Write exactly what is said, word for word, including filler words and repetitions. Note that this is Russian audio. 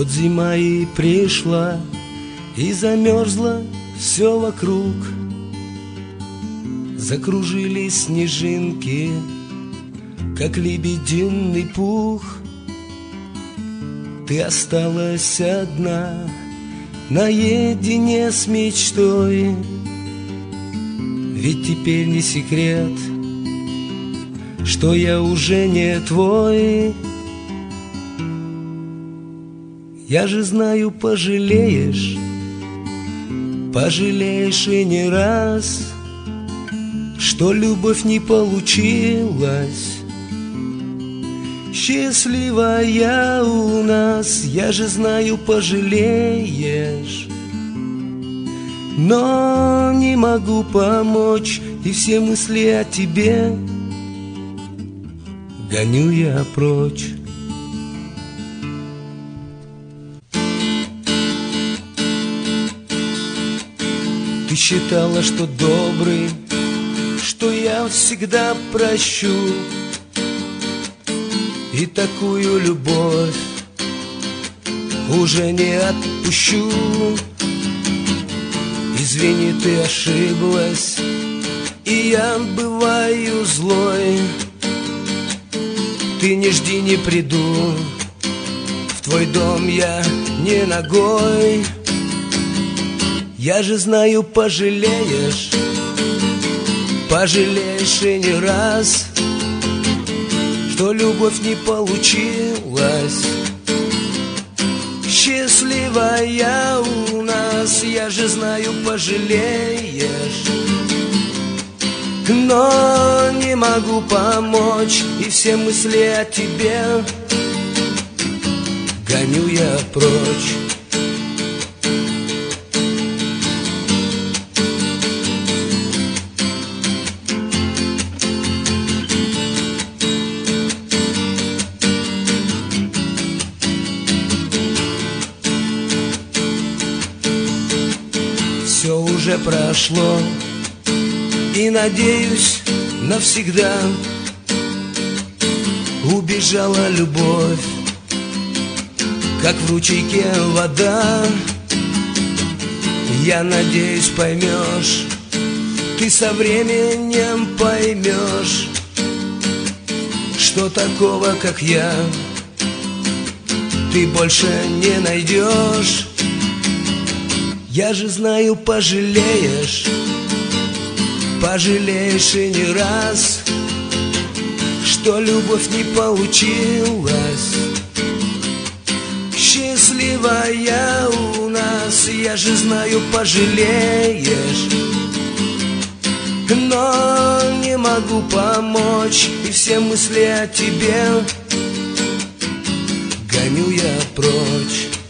Вот зима и пришла, и замерзло все вокруг. Закружились снежинки, как лебединый пух. Ты осталась одна, наедине с мечтой. Ведь теперь не секрет, что я уже не твой. Я же знаю, пожалеешь, пожалеешь и не раз, что любовь не получилась счастливая у нас. Я же знаю, пожалеешь, но не могу помочь, и все мысли о тебе гоню я прочь. Ты считала, что добрый, что я всегда прощу, и такую любовь уже не отпущу. Извини, ты ошиблась, и я бываю злой. Ты не жди, не приду, в твой дом я не ногой. Я же знаю, пожалеешь, пожалеешь и не раз, что любовь не получилась счастливая у нас. Я же знаю, пожалеешь, но не могу помочь, и все мысли о тебе гоню я прочь. Все уже прошло, и, надеюсь, навсегда убежала любовь, как в ручейке вода. Я надеюсь, поймешь, ты со временем поймешь, что такого, как я, ты больше не найдешь. Я же знаю, пожалеешь, пожалеешь и не раз, что любовь не получилась счастливая у нас. Я же знаю, пожалеешь, но не могу помочь, и все мысли о тебе гоню я прочь.